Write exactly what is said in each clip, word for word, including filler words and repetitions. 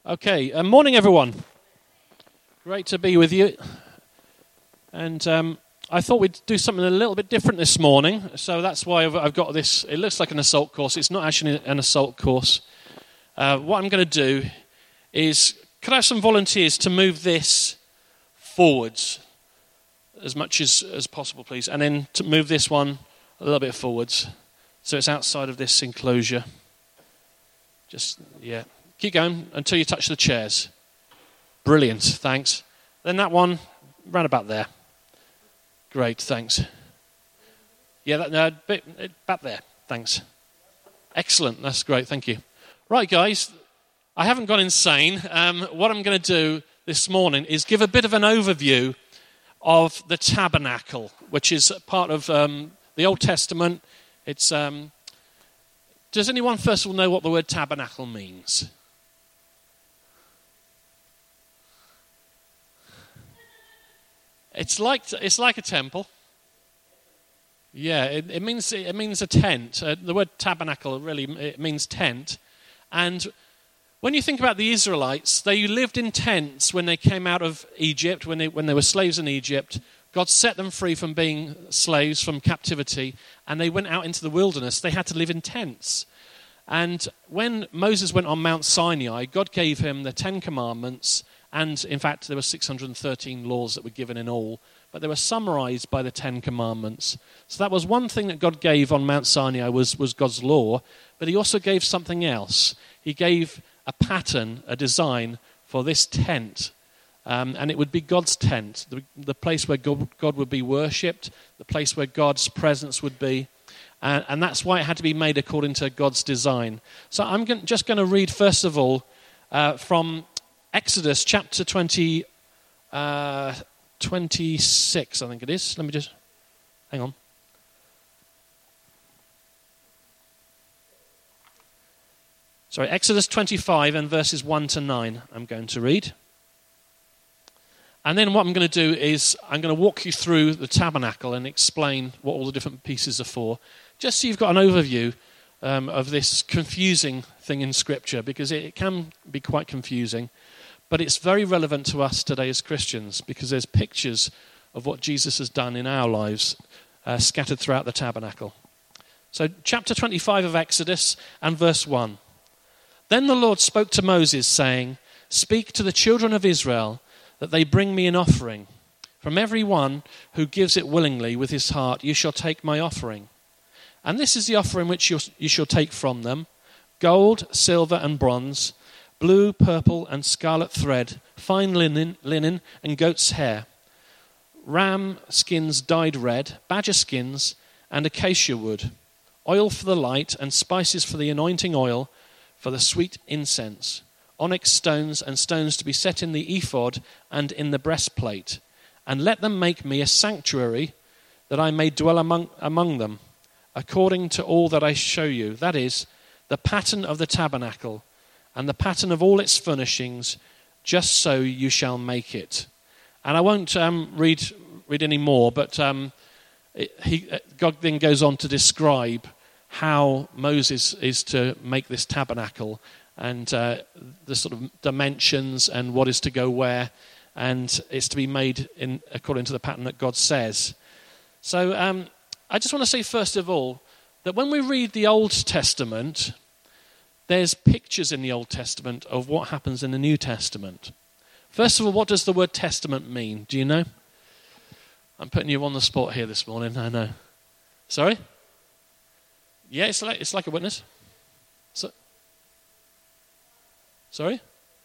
Okay, uh, morning everyone. Great to be with you. And um, I thought we'd do something a little bit different this morning, so that's why I've, I've got this. It looks like an assault course. It's not actually an assault course. Uh, what I'm going to do is, could I have some volunteers to move this forwards as much as, as possible, please, and then to move this one a little bit forwards so it's outside of this enclosure. Just, yeah. Keep going until you touch the chairs. Brilliant, thanks. Then that one, round about there. Great, thanks. Yeah, that, no, bit, back there, thanks. Excellent, that's great, thank you. Right, guys, I haven't gone insane. Um, what I'm going to do this morning is give a bit of an overview of the tabernacle, which is part of um, the Old Testament. It's. Um, does anyone, first of all, know what the word tabernacle means? It's like it's like a temple. Yeah, it, it means it means a tent. Uh, the word tabernacle really it means tent. And when you think about the Israelites, they lived in tents when they came out of Egypt, when they when they were slaves in Egypt. God set them free from being slaves, from captivity, and they went out into the wilderness. They had to live in tents. And when Moses went on Mount Sinai, God gave him the Ten Commandments. And, in fact, there were six hundred thirteen laws that were given in all, but they were summarized by the Ten Commandments. So that was one thing that God gave on Mount Sinai was, was God's law, but he also gave something else. He gave a pattern, a design for this tent, um, and it would be God's tent, the, the place where God, God would be worshipped, the place where God's presence would be, and, and that's why it had to be made according to God's design. So I'm going, just going to read, first of all, uh, from Exodus chapter twenty, uh, twenty-six, I think it is. Let me just, hang on. Sorry, Exodus twenty-five and verses one to nine I'm going to read. And then what I'm going to do is I'm going to walk you through the tabernacle and explain what all the different pieces are for, just so you've got an overview um, of this confusing thing in Scripture, because it, it can be quite confusing. But it's very relevant to us today as Christians because there's pictures of what Jesus has done in our lives uh, scattered throughout the tabernacle. So chapter twenty-five of Exodus and verse one. Then the Lord spoke to Moses, saying, "Speak to the children of Israel that they bring me an offering. From every one who gives it willingly with his heart, you shall take my offering. And this is the offering which you, you shall take from them: gold, silver, and bronze, blue, purple, and scarlet thread, fine linen, linen, and goat's hair, ram skins dyed red, badger skins, and acacia wood, oil for the light, and spices for the anointing oil, for the sweet incense, onyx stones, and stones to be set in the ephod and in the breastplate. And let them make me a sanctuary, that I may dwell among, among them, according to all that I show you, that is, the pattern of the tabernacle, and the pattern of all its furnishings, just so you shall make it." And I won't um, read read any more, but um, it, he, God then goes on to describe how Moses is to make this tabernacle, and uh, the sort of dimensions and what is to go where, and it's to be made in according to the pattern that God says. So um, I just want to say first of all that when we read the Old Testament, there's pictures in the Old Testament of what happens in the New Testament. First of all, what does the word testament mean? Do you know? I'm putting you on the spot here this morning, I know. Sorry? Yeah, it's like, it's like a witness. So, sorry?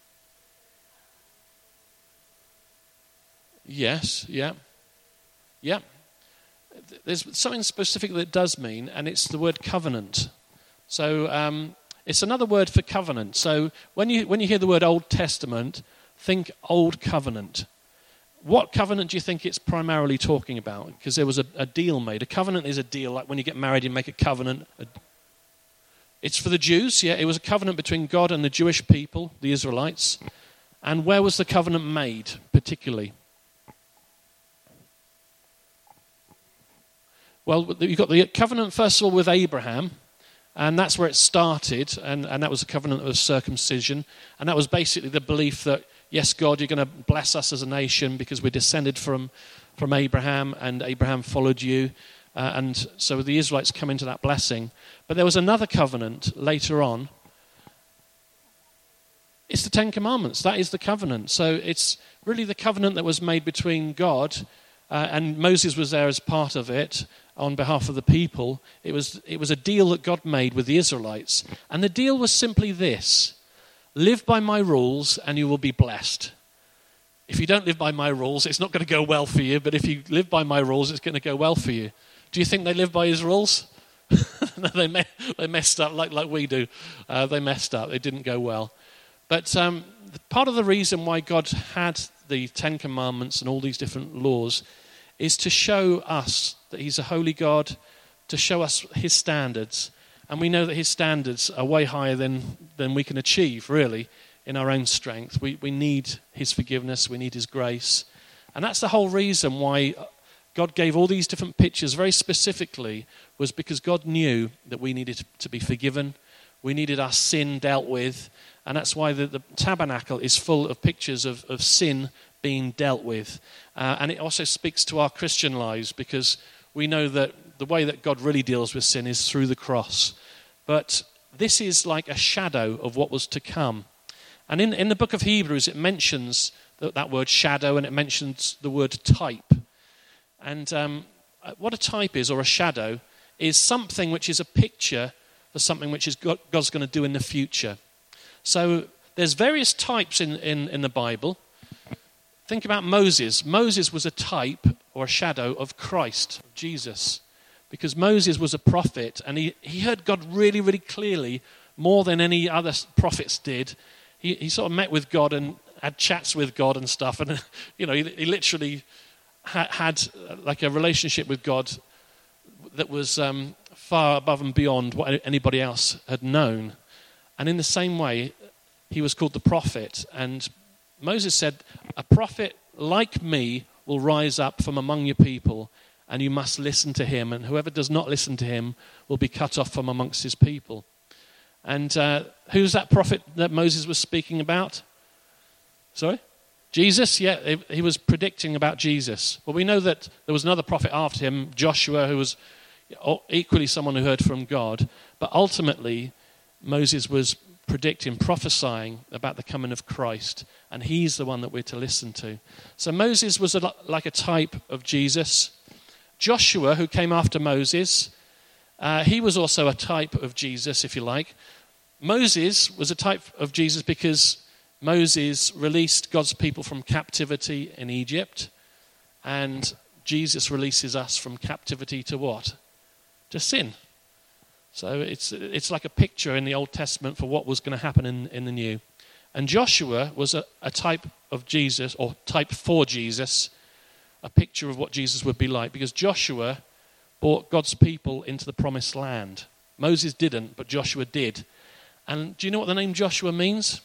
Yes, yeah. Yeah. There's something specific that it does mean, and it's the word covenant. So, um, it's another word for covenant. So when you when you hear the word Old Testament, think Old Covenant. What covenant do you think it's primarily talking about? Because there was a, a deal made. A covenant is a deal, like when you get married, you make a covenant. It's for the Jews, yeah. It was a covenant between God and the Jewish people, the Israelites. And where was the covenant made, particularly? Well, you've got the covenant, first of all, with Abraham. And that's where it started, and, and that was a covenant of circumcision. And that was basically the belief that, yes, God, you're going to bless us as a nation because we're descended from, from Abraham, and Abraham followed you. Uh, and so the Israelites come into that blessing. But there was another covenant later on. It's the Ten Commandments. That is the covenant. So it's really the covenant that was made between God, uh, and Moses was there as part of it, on behalf of the people. It was it was a deal that God made with the Israelites. And the deal was simply this: live by my rules and you will be blessed. If you don't live by my rules, it's not going to go well for you, but if you live by my rules, it's going to go well for you. Do you think they live by his rules? No, they, me- they messed up like, like we do. Uh, they messed up. It didn't go well. But um, part of the reason why God had the Ten Commandments and all these different laws is to show us that he's a holy God, to show us his standards. And we know that his standards are way higher than, than we can achieve, really, in our own strength. We, we need his forgiveness, we need his grace. And that's the whole reason why God gave all these different pictures very specifically, was because God knew that we needed to be forgiven, we needed our sin dealt with, and that's why the, the tabernacle is full of pictures of, of sin being dealt with. Uh, and it also speaks to our Christian lives, because we know that the way that God really deals with sin is through the cross. But this is like a shadow of what was to come. And in, in the book of Hebrews, it mentions that, that word shadow, and it mentions the word type. And um, what a type is, or a shadow, is something which is a picture for something which is God, God's going to do in the future. So there's various types in, in, in the Bible. Think about Moses. Moses was a type or a shadow of Christ, of Jesus, because Moses was a prophet, and he, he heard God really, really clearly, more than any other prophets did. He, he sort of met with God and had chats with God and stuff, and you know, he, he literally ha, had like a relationship with God that was um, far above and beyond what anybody else had known. And in the same way, he was called the prophet. And Moses said, a prophet like me will rise up from among your people, and you must listen to him. And whoever does not listen to him will be cut off from amongst his people. And uh, who's that prophet that Moses was speaking about? Sorry? Jesus? Yeah, he was predicting about Jesus. Well, we know that there was another prophet after him, Joshua, who was equally someone who heard from God. But ultimately, Moses was predicting, prophesying about the coming of Christ, and he's the one that we're to listen to. So Moses was a, like a type of Jesus. Joshua, who came after Moses, uh, he was also a type of Jesus, if you like. Moses was a type of Jesus because Moses released God's people from captivity in Egypt, and Jesus releases us from captivity to what? To sin. So it's it's like a picture in the Old Testament for what was going to happen in, in the New. And Joshua was a, a type of Jesus, or type for Jesus, a picture of what Jesus would be like, because Joshua brought God's people into the promised land. Moses didn't, but Joshua did. And do you know what the name Joshua means?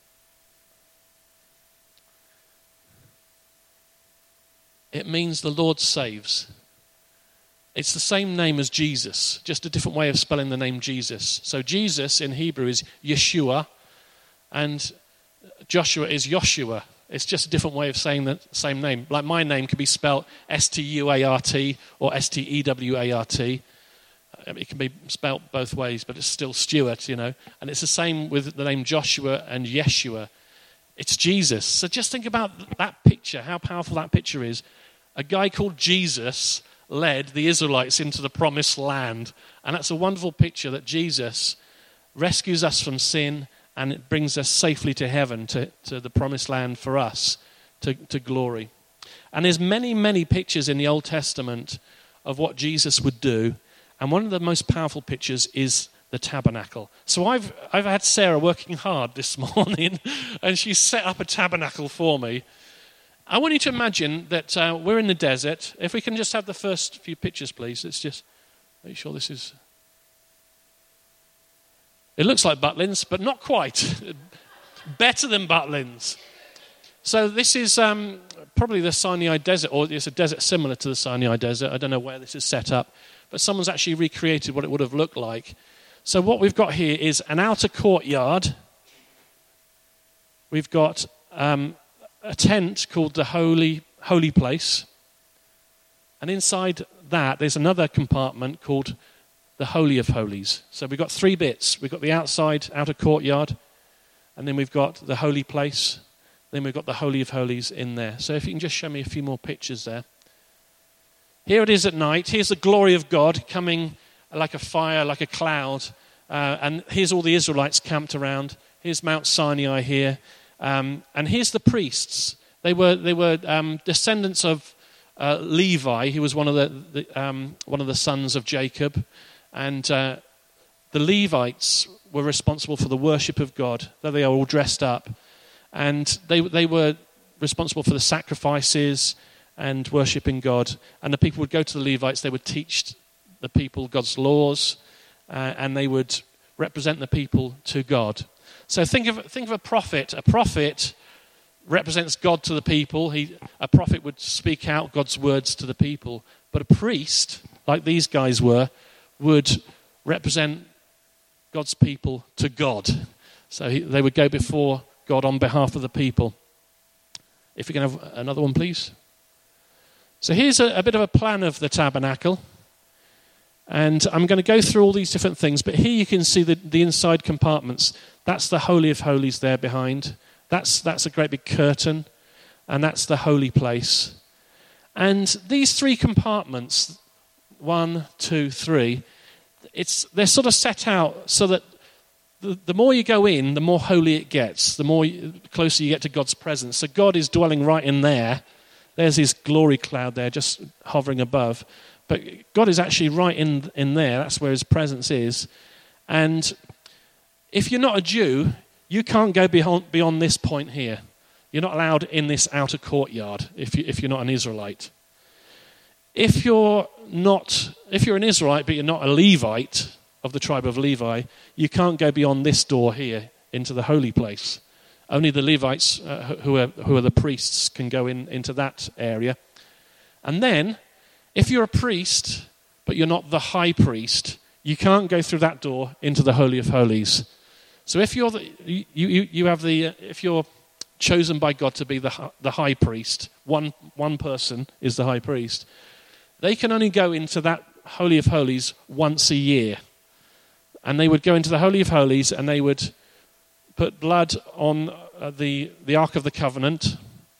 It means the Lord saves. It's the same name as Jesus, just a different way of spelling the name Jesus. So Jesus in Hebrew is Yeshua, and Joshua is Joshua. It's just a different way of saying the same name. Like my name could be spelled S T U A R T or S T E W A R T. It can be spelt both ways, but it's still Stuart, you know. And it's the same with the name Joshua and Yeshua. It's Jesus. So just think about that picture, how powerful that picture is. A guy called Jesus led the Israelites into the promised land. And that's a wonderful picture that Jesus rescues us from sin, and it brings us safely to heaven, to, to the promised land for us, to, to glory. And there's many, many pictures in the Old Testament of what Jesus would do. And one of the most powerful pictures is the tabernacle. So I've I've had Sarah working hard this morning, and she set up a tabernacle for me. I want you to imagine that uh, we're in the desert. If we can just have the first few pictures, please. Let's just make sure this is... It looks like Butlins, but not quite. Better than Butlins. So this is um, probably the Sinai Desert, or it's a desert similar to the Sinai Desert. I don't know where this is set up, but someone's actually recreated what it would have looked like. So what we've got here is an outer courtyard. We've got um, a tent called the Holy Holy Place. And inside that, there's another compartment called the Holy of Holies. So we've got three bits. We've got the outside, outer courtyard, and then we've got the Holy Place. Then we've got the Holy of Holies in there. So if you can just show me a few more pictures there. Here it is at night. Here's the glory of God coming like a fire, like a cloud. Uh, and here's all the Israelites camped around. Here's Mount Sinai here. Um, and here's the priests. They were they were um, descendants of uh, Levi. He was one of the, the um, one of the sons of Jacob. And uh, the Levites were responsible for the worship of God, though they are all dressed up. And they they were responsible for the sacrifices and worshipping God. And the people would go to the Levites. They would teach the people God's laws. Uh, and they would represent the people to God. So think of think of a prophet. A prophet represents God to the people. He, a prophet would speak out God's words to the people. But a priest, like these guys were, would represent God's people to God. So he, they would go before God on behalf of the people. If we can have another one, please. So here's a, a bit of a plan of the tabernacle. And I'm going to go through all these different things, but here you can see the, the inside compartments. That's the Holy of Holies there behind. That's, that's a great big curtain, and that's the holy place. And these three compartments, one, two, three, it's they're sort of set out so that the, the more you go in, the more holy it gets, the more you, closer you get to God's presence. So God is dwelling right in there. There's his glory cloud there just hovering above. But God is actually right in in there. That's where his presence is. And if you're not a Jew, you can't go beyond, beyond this point here. You're not allowed in this outer courtyard if, you, if you're not an Israelite. If you're not, if you're an Israelite but you're not a Levite of the tribe of Levi, you can't go beyond this door here into the holy place. Only the Levites, uh, who are who are the priests, can go in into that area. And then, if you're a priest, but you're not the high priest, you can't go through that door into the Holy of Holies. So if you're the, you, you, you have the, if you're chosen by God to be the the high priest, one one person is the high priest, they can only go into that Holy of Holies once a year. And they would go into the Holy of Holies and they would put blood on uh, the, the Ark of the Covenant,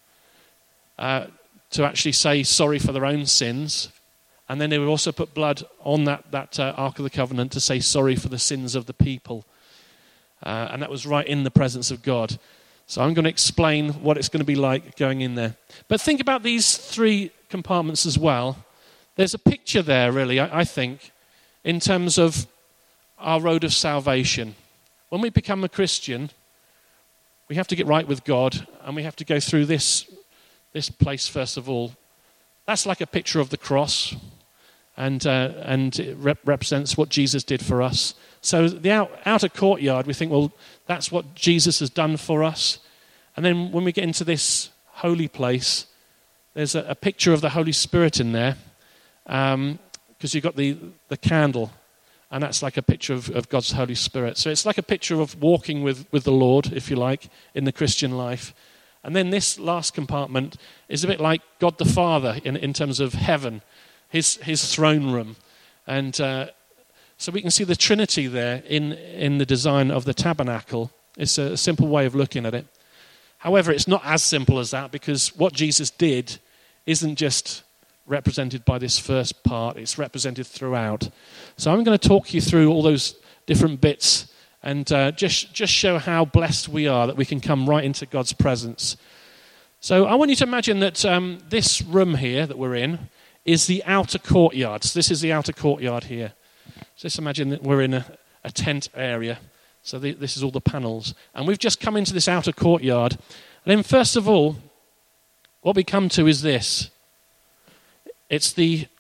uh, to actually say sorry for their own sins. And then they would also put blood on that, that uh, Ark of the Covenant to say sorry for the sins of the people. Uh, and that was right in the presence of God. So I'm going to explain what it's going to be like going in there. But think about these three compartments as well. There's a picture there, really, I, I think, in terms of our road of salvation. When we become a Christian, we have to get right with God, and we have to go through this this place first of all. That's like a picture of the cross, and uh, and it rep- represents what Jesus did for us. So the out, outer courtyard, we think, well, that's what Jesus has done for us. And then when we get into this holy place, there's a, a picture of the Holy Spirit in there, because um, you've got the, the candle, and that's like a picture of, of God's Holy Spirit. So it's like a picture of walking with, with the Lord, if you like, in the Christian life. And then this last compartment is a bit like God the Father in, in terms of heaven, his his throne room. And uh, so we can see the Trinity there in, in the design of the tabernacle. It's a simple way of looking at it. However, it's not as simple as that, because what Jesus did isn't just represented by this first part, it's represented throughout. So I'm going to talk you through all those different bits and uh, just, just show how blessed we are that we can come right into God's presence. So I want you to imagine that um, this room here that we're in is the outer courtyard. So this is the outer courtyard here. So just imagine that we're in a, a tent area. So the, this is all the panels. And we've just come into this outer courtyard. And then first of all, what we come to is this. It's the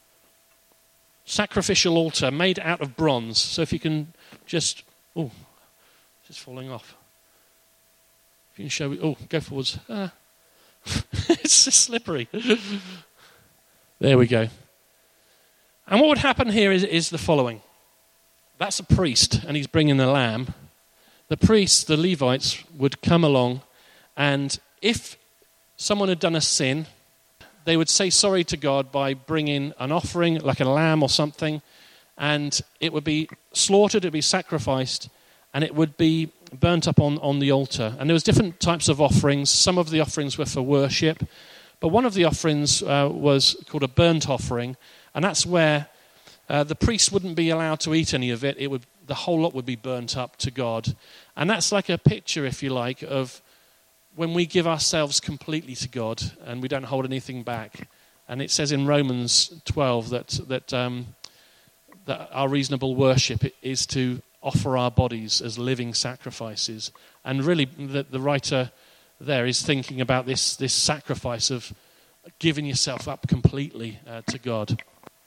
sacrificial altar made out of bronze. So if you can just... Oh, it's just falling off. If you can show me... Oh, go forwards. Ah. It's just slippery. There we go. And what would happen here is, is the following. that's a priest, and he's bringing the lamb. The priests, the Levites, would come along, and if someone had done a sin, they would say sorry to God by bringing an offering, like a lamb or something, and it would be slaughtered, it would be sacrificed, and it would be burnt up on, on the altar. And there was different types of offerings. Some of the offerings were for worship, but one of the offerings uh, was called a burnt offering, and that's where uh, the priest wouldn't be allowed to eat any of it. It would, the whole lot would be burnt up to God. And that's like a picture, if you like, of when we give ourselves completely to God and we don't hold anything back. And it says in Romans twelve that that um, that our reasonable worship is to offer our bodies as living sacrifices. And really, the, the writer there is thinking about this, this sacrifice of giving yourself up completely uh, to God.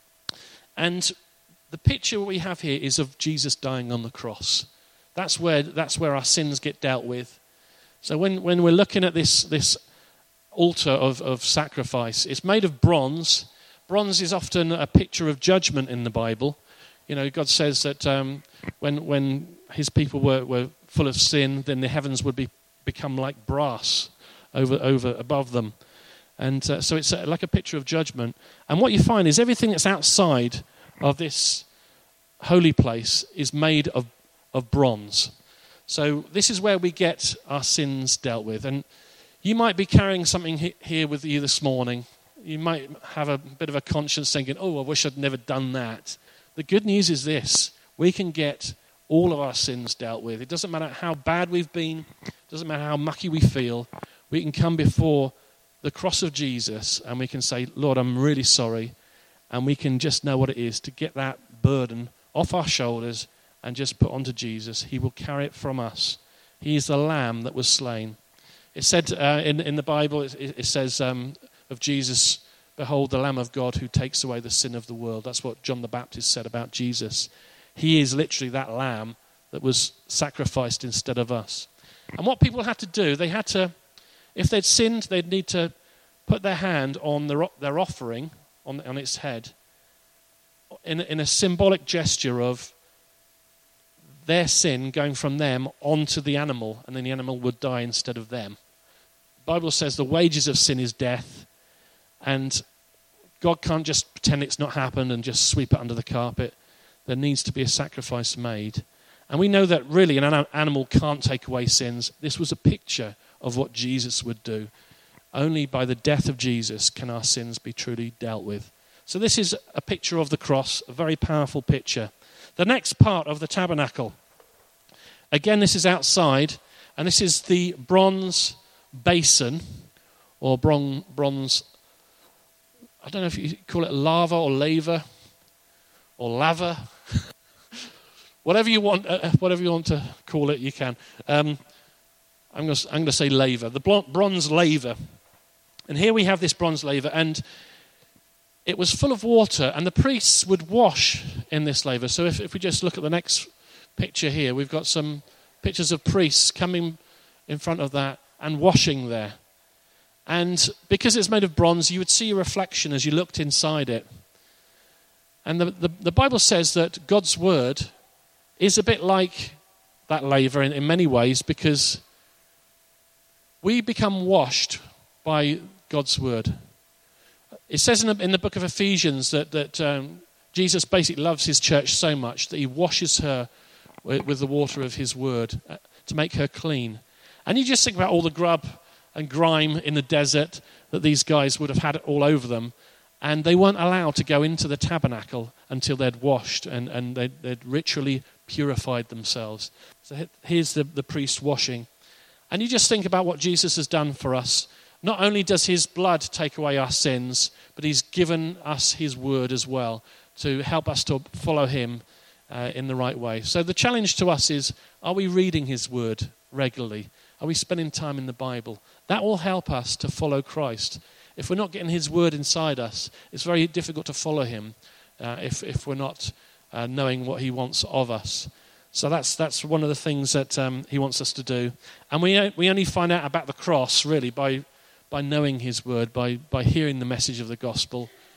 And the picture we have here is of Jesus dying on the cross. That's where that's where our sins get dealt with. So when, when we're looking at this this altar of, of sacrifice, it's made of bronze. Bronze is often a picture of judgment in the Bible. You know, God says that um, when when his people were, were full of sin, then the heavens would be become like brass over over above them. And uh, so it's uh, like a picture of judgment. And what you find is everything that's outside of this holy place is made of, of bronze. So this is where we get our sins dealt with. And you might be carrying something he- here with you this morning. You might have a bit of a conscience thinking, oh, I wish I'd never done that. The good news is this: we can get all of our sins dealt with. It doesn't matter how bad we've been. It doesn't matter how mucky we feel. We can come before the cross of Jesus and we can say, Lord, I'm really sorry. And we can just know what it is to get that burden off our shoulders and just put onto Jesus. He will carry it from us. He is the lamb that was slain. It said uh, in, in the Bible, it, it says um, of Jesus, behold the Lamb of God who takes away the sin of the world. That's what John the Baptist said about Jesus. He is literally that lamb that was sacrificed instead of us. And what people had to do, they had to, if they'd sinned, they'd need to put their hand on their, their offering, on, on its head, in, in a symbolic gesture of their sin going from them onto the animal, and then the animal would die instead of them. The Bible says the wages of sin is death, and God can't just pretend it's not happened and just sweep it under the carpet. There needs to be a sacrifice made. And we know that really an animal can't take away sins. This was a picture of what Jesus would do. Only by the death of Jesus can our sins be truly dealt with. So this is a picture of the cross, a very powerful picture. The next part of the tabernacle, again, this is outside, and this is the bronze basin, or bron- bronze, I don't know if you call it lava or laver, or lava, whatever you want, uh, whatever you want to call it, you can. Um, I'm going to I'm going to say laver, the bronze laver. And here we have this bronze laver, and it was full of water, and the priests would wash in this laver. So if, if we just look at the next picture here, we've got some pictures of priests coming in front of that and washing there. And because it's made of bronze, you would see a reflection as you looked inside it. And the, the, the Bible says that God's word is a bit like that laver in, in many ways, because we become washed by God's word. It says in the, in the book of Ephesians that, that um, Jesus basically loves his church so much that he washes her with, with the water of his word uh, to make her clean. And you just think about all the grub and grime in the desert that these guys would have had all over them, and they weren't allowed to go into the tabernacle until they'd washed and, and they'd, they'd ritually purified themselves. So here's the, the priest washing. And you just think about what Jesus has done for us. Not only does his blood take away our sins, but he's given us his word as well to help us to follow him uh, in the right way. So the challenge to us is, are we reading his word regularly? Are we spending time in the Bible? That will help us to follow Christ. If we're not getting his word inside us, it's very difficult to follow him uh, if, if we're not uh, knowing what he wants of us. So that's that's one of the things that um, he wants us to do. And we we only find out about the cross, really, by by knowing his word, by, by hearing the message of the gospel.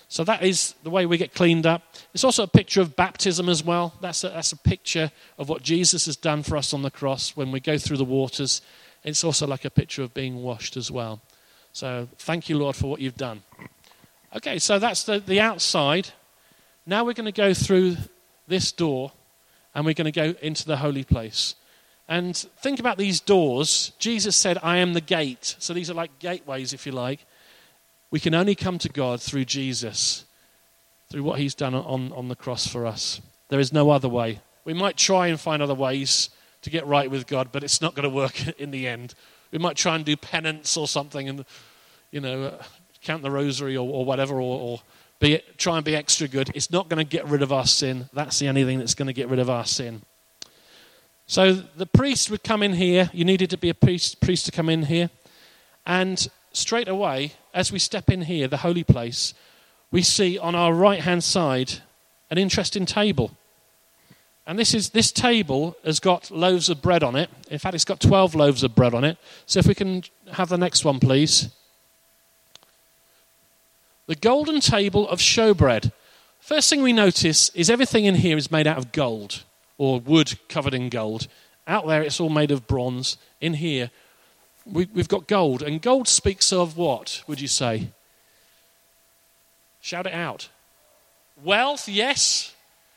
So that is the way we get cleaned up. It's also a picture of baptism as well. That's a, that's a picture of what Jesus has done for us on the cross when we go through the waters. It's also like a picture of being washed as well. So thank you, Lord, for what you've done. Okay, so that's the, the outside. Now we're going to go through this door and we're going to go into the holy place. And think about these doors. Jesus said, I am the gate. So these are like gateways, if you like. We can only come to God through Jesus, through what he's done on, on the cross for us. There is no other way. We might try and find other ways to get right with God, but it's not going to work in the end. We might try and do penance or something and, you know, uh, count the rosary or, or whatever, or, or be, try and be extra good. It's not going to get rid of our sin. That's the only thing that's going to get rid of our sin. So the priest would come in here. You needed to be a priest, priest to come in here. And straight away, as we step in here, the holy place, we see on our right-hand side an interesting table. And this is this table has got loaves of bread on it. In fact, it's got twelve loaves of bread on it. So if we can have the next one, please. The golden table of showbread. First thing we notice is everything in here is made out of gold, or wood covered in gold. Out there, it's all made of bronze. In here, we, we've got gold. And gold speaks of what, would you say? Shout it out. Wealth, yes.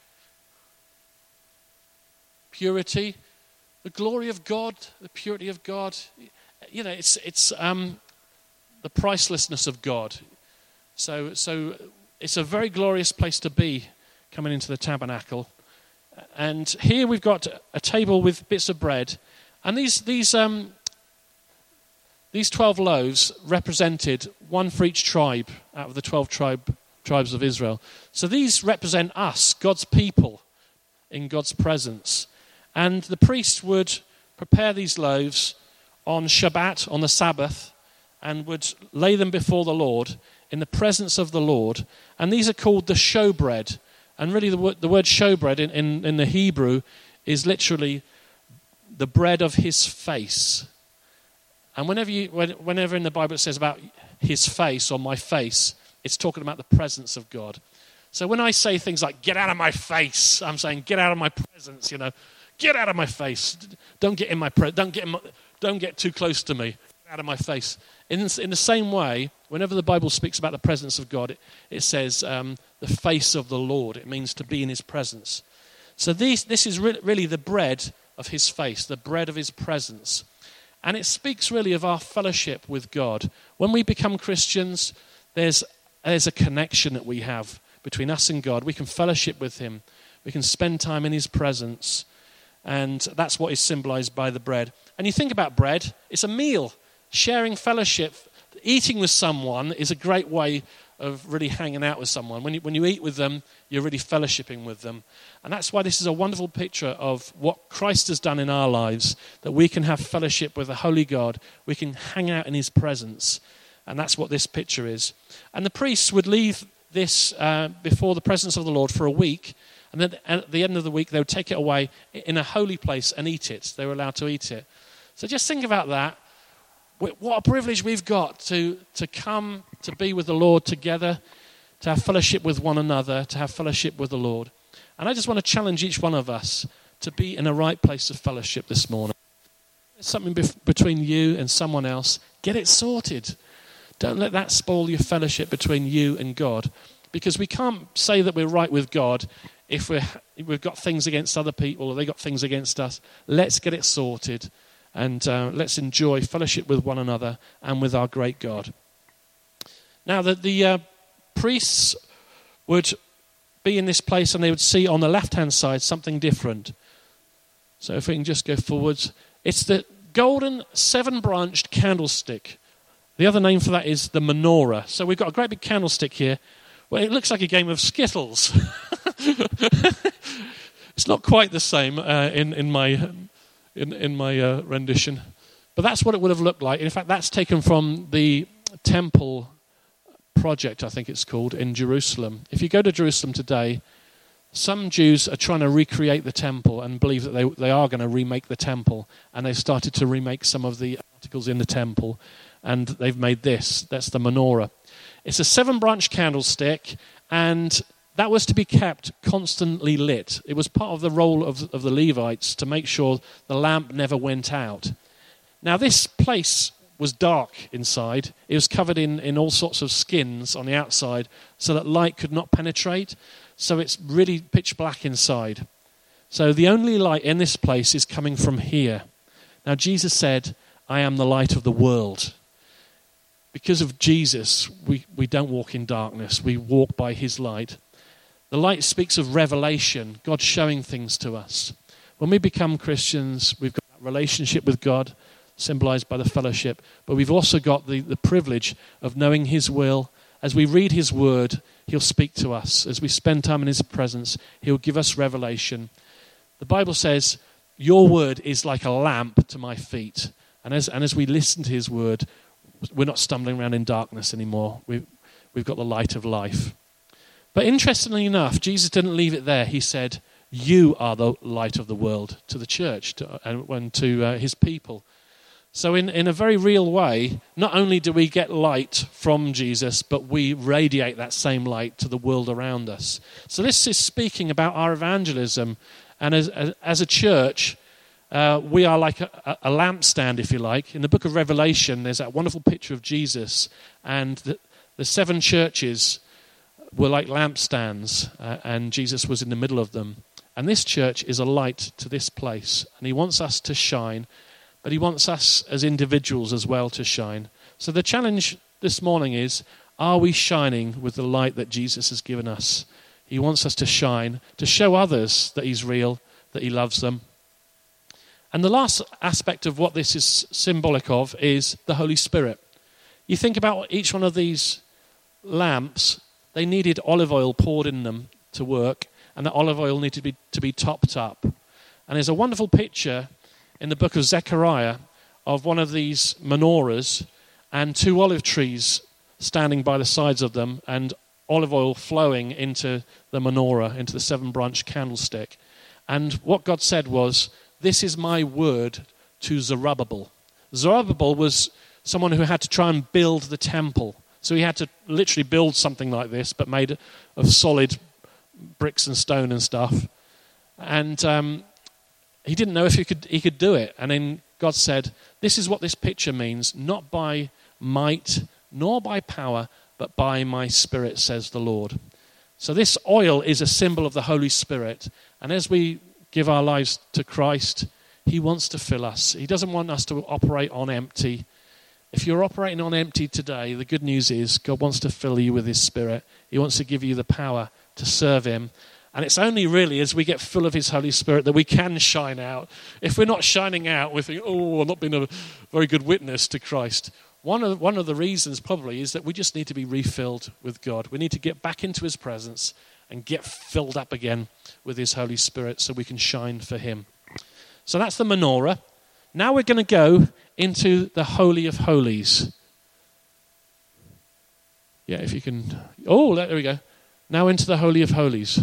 Purity. The glory of God, the purity of God. You know, it's it's um, the pricelessness of God. So, so it's a very glorious place to be coming into the tabernacle. And here we've got a table with bits of bread, and these these um, these twelve loaves represented one for each tribe out of the twelve tribe tribes of Israel. So these represent us, God's people, in God's presence. And the priest would prepare these loaves on Shabbat, on the Sabbath, and would lay them before the Lord in the presence of the Lord. And these are called the showbread. And really the word, the word showbread in, in, in the Hebrew is literally the bread of his face. And whenever you, when, whenever in the Bible it says about his face or my face, it's talking about the presence of God. So when I say things like, get out of my face, I'm saying, get out of my presence, you know. Get out of my face. Don't get in my pre- don't get in my, don't get too close to me. Get out of my face. In, in the same way, whenever the Bible speaks about the presence of God, it, it says um, the face of the Lord. It means to be in his presence. So these, this is re- really the bread of his face, the bread of his presence. And it speaks really of our fellowship with God. When we become Christians, there's, there's a connection that we have between us and God. We can fellowship with him. We can spend time in his presence. And that's what is symbolized by the bread. And you think about bread, it's a meal. Sharing fellowship, eating with someone is a great way of really hanging out with someone. When you, when you eat with them, you're really fellowshipping with them. And that's why this is a wonderful picture of what Christ has done in our lives, that we can have fellowship with the Holy God. We can hang out in his presence. And that's what this picture is. And the priests would leave this uh, before the presence of the Lord for a week. And then at the end of the week, they would take it away in a holy place and eat it. They were allowed to eat it. So just think about that. What a privilege we've got to, to come to be with the Lord together, to have fellowship with one another, to have fellowship with the Lord. And I just want to challenge each one of us to be in a right place of fellowship this morning. There's something bef- between you and someone else. Get it sorted. Don't let that spoil your fellowship between you and God. Because we can't say that we're right with God if we're, we've got things against other people or they've got things against us. Let's get it sorted and uh, let's enjoy fellowship with one another and with our great God. Now, the, the uh, priests would be in this place and they would see on the left-hand side something different. So if we can just go forwards. It's the golden seven-branched candlestick. The other name for that is the menorah. So we've got a great big candlestick here. Well, it looks like a game of Skittles. It's not quite the same uh, in in my in in my uh, rendition, but that's what it would have looked like. In fact, that's taken from the temple project, I think it's called, in Jerusalem. If you go to Jerusalem today, some Jews are trying to recreate the temple and believe that they they are going to remake the temple, and they've started to remake some of the articles in the temple, and they've made this. That's the menorah. It's a seven-branch candlestick, and that was to be kept constantly lit. It was part of the role of, of the Levites to make sure the lamp never went out. Now, this place was dark inside. It was covered in, in all sorts of skins on the outside so that light could not penetrate. So it's really pitch black inside. So the only light in this place is coming from here. Now, Jesus said, I am the light of the world. Because of Jesus, we, we don't walk in darkness. We walk by his light. The light speaks of revelation, God showing things to us. When we become Christians, we've got that relationship with God, symbolized by the fellowship, but we've also got the, the privilege of knowing his will. As we read his word, he'll speak to us. As we spend time in his presence, he'll give us revelation. The Bible says, your word is like a lamp to my feet. And as, and as we listen to his word, we're not stumbling around in darkness anymore. We've, we've got the light of life. But interestingly enough, Jesus didn't leave it there. He said, you are the light of the world to the church to, and to uh, his people. So in, in a very real way, not only do we get light from Jesus, but we radiate that same light to the world around us. So this is speaking about our evangelism. And as, as, as a church, uh, we are like a, a lampstand, if you like. In the book of Revelation, there's that wonderful picture of Jesus. And the, the seven churches were like lampstands, uh, and Jesus was in the middle of them. And this church is a light to this place. And he wants us to shine. But he wants us as individuals as well to shine. So the challenge this morning is, are we shining with the light that Jesus has given us? He wants us to shine, to show others that he's real, that he loves them. And the last aspect of what this is symbolic of is the Holy Spirit. You think about each one of these lamps, they needed olive oil poured in them to work, and that olive oil needed to be, to be topped up. And there's a wonderful picture in the book of Zechariah of one of these menorahs and two olive trees standing by the sides of them and olive oil flowing into the menorah, into the seven-branch candlestick. And what God said was, this is my word to Zerubbabel. Zerubbabel was someone who had to try and build the temple. So he had to literally build something like this, but made of solid bricks and stone and stuff. And um, he didn't know if he could he could do it. And then God said, this is what this picture means, not by might, nor by power, but by my Spirit, says the Lord. So this oil is a symbol of the Holy Spirit. And as we give our lives to Christ, he wants to fill us. He doesn't want us to operate on empty. If you're operating on empty today, the good news is God wants to fill you with his Spirit. He wants to give you the power to serve him. And it's only really as we get full of his Holy Spirit that we can shine out. If we're not shining out, we think, oh, I'm not being a very good witness to Christ. One of, one of the reasons probably is that we just need to be refilled with God. We need to get back into his presence and get filled up again with his Holy Spirit so we can shine for him. So that's the menorah. Now we're going to go into the Holy of Holies. Yeah, if you can. Oh, there we go. Now into the Holy of Holies.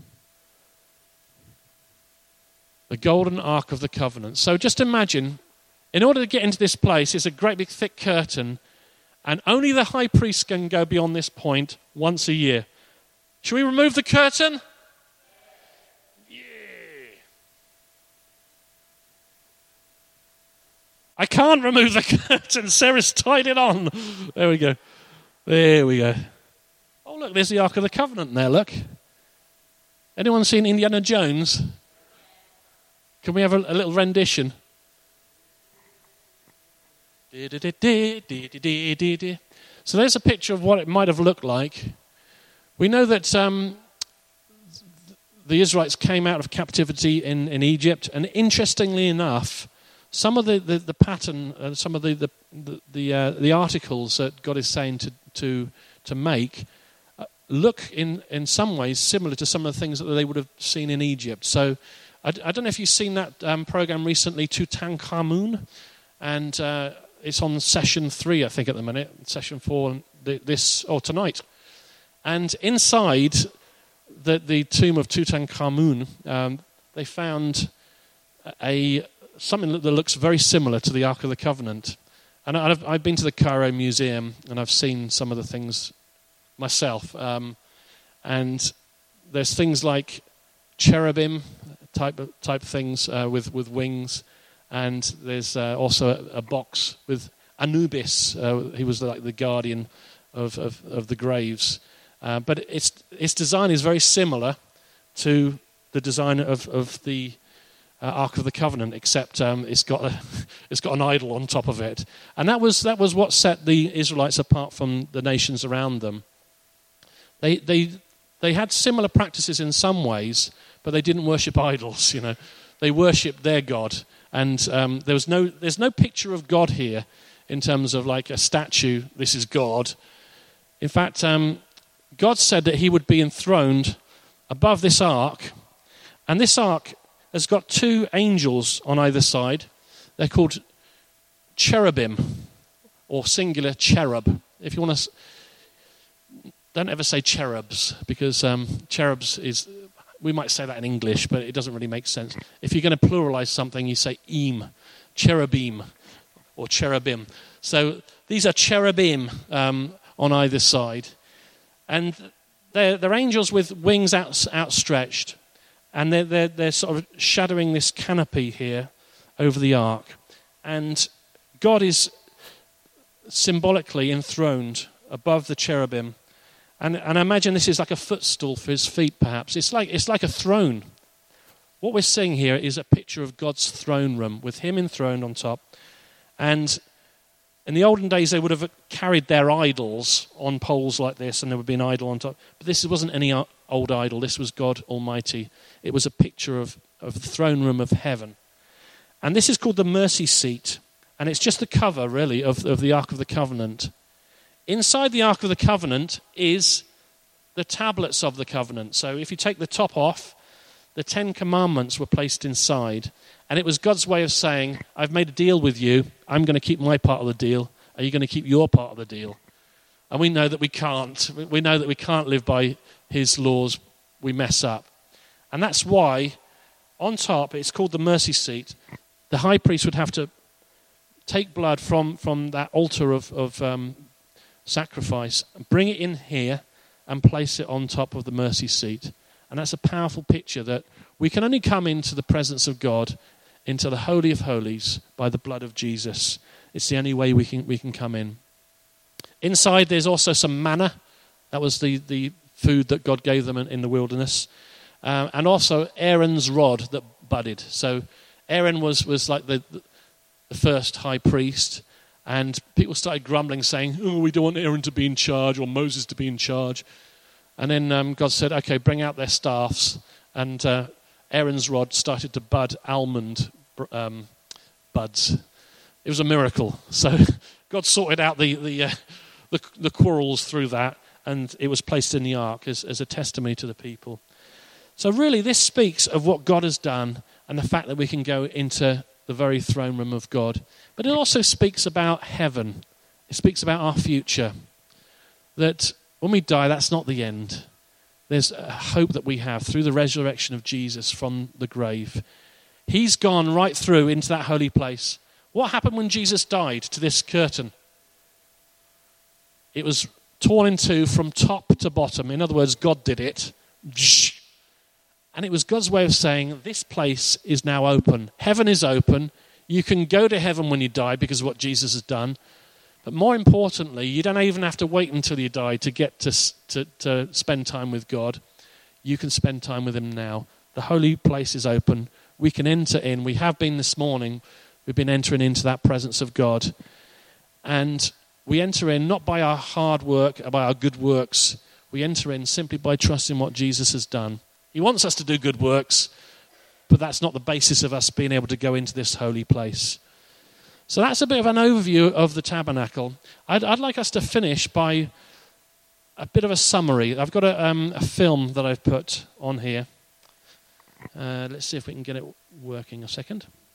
The golden ark of the covenant. So just imagine, in order to get into this place, it's a great big thick curtain, and only the high priest can go beyond this point once a year. Shall we remove the curtain? Yeah. I can't remove the curtain. Sarah's tied it on. There we go. There we go. Oh, look, there's the Ark of the Covenant there, look. Anyone seen Indiana Jones? Can we have a, a little rendition? So there's a picture of what it might have looked like. We know that um, the Israelites came out of captivity in, in Egypt, and interestingly enough, some of the, the, the pattern, uh, some of the the the, the, uh, the articles that God is saying to to, to make uh, look in, in some ways similar to some of the things that they would have seen in Egypt. So I, I don't know if you've seen that um, program recently, Tutankhamun, and uh, it's on session three, I think, at the minute, session four, this or tonight. And inside the, the tomb of Tutankhamun, um, they found a something that looks very similar to the Ark of the Covenant. And I've, I've been to the Cairo Museum, and I've seen some of the things myself. Um, and there's things like cherubim type of, type things uh, with, with wings. And there's uh, also a, a box with Anubis. Uh, he was like the guardian of, of, of the graves. Uh, but its its design is very similar to the design of, of the uh, Ark of the Covenant, except um, it's got a, it's got an idol on top of it. And that was that was what set the Israelites apart from the nations around them. They they they had similar practices in some ways, but they didn't worship idols. You know, they worshipped their God. And um, there was no, there's no picture of God here in terms of like a statue, this is God. In fact, um, God said that he would be enthroned above this ark. And this ark has got two angels on either side. They're called cherubim, or singular cherub. If you want to, don't ever say cherubs, because um, cherubs is... We might say that in English, but it doesn't really make sense. If you're going to pluralize something, you say im, cherubim, or cherubim. So these are cherubim um, on either side. And they're, they're angels with wings out, outstretched. And they're, they're, they're sort of shadowing this canopy here over the ark. And God is symbolically enthroned above the cherubim. And, and I imagine this is like a footstool for his feet, perhaps. It's like it's like a throne. What we're seeing here is a picture of God's throne room with him enthroned on top. And in the olden days, they would have carried their idols on poles like this, and there would be an idol on top. But this wasn't any old idol. This was God Almighty. It was a picture of, of the throne room of heaven. And this is called the mercy seat. And it's just the cover, really, of, of the Ark of the Covenant. Inside the Ark of the Covenant is the tablets of the covenant. So if you take the top off, the Ten Commandments were placed inside. And it was God's way of saying, I've made a deal with you. I'm going to keep my part of the deal. Are you going to keep your part of the deal? And we know that we can't. We know that we can't live by his laws. We mess up. And that's why on top, it's called the mercy seat. The high priest would have to take blood from, from that altar of, of um, sacrifice, bring it in here and place it on top of the mercy seat. And that's a powerful picture that we can only come into the presence of God, into the Holy of Holies, by the blood of Jesus. It's the only way we can we can come in. Inside there's also some manna. That was the, the food that God gave them in, in the wilderness. Uh, and also Aaron's rod that budded. So Aaron was, was like the, the first high priest. And people started grumbling, saying, oh, we don't want Aaron to be in charge or Moses to be in charge. And then um, God said, okay, bring out their staffs. And uh, Aaron's rod started to bud almond um, buds. It was a miracle. So God sorted out the the, uh, the the quarrels through that, and it was placed in the ark as, as a testimony to the people. So really, this speaks of what God has done and the fact that we can go into the very throne room of God. But it also speaks about heaven. It speaks about our future. That when we die, that's not the end. There's a hope that we have through the resurrection of Jesus from the grave. He's gone right through into that holy place. What happened when Jesus died to this curtain? It was torn in two from top to bottom. In other words, God did it. And it was God's way of saying, this place is now open. Heaven is open. You can go to heaven when you die because of what Jesus has done. But more importantly, you don't even have to wait until you die to get to, to, to spend time with God. You can spend time with him now. The holy place is open. We can enter in. We have been this morning. We've been entering into that presence of God. And we enter in not by our hard work, by our good works. We enter in simply by trusting what Jesus has done. He wants us to do good works, but that's not the basis of us being able to go into this holy place. So that's a bit of an overview of the tabernacle. I'd, I'd like us to finish by a bit of a summary. I've got a, um, a film that I've put on here. Uh, let's see if we can get it working a second.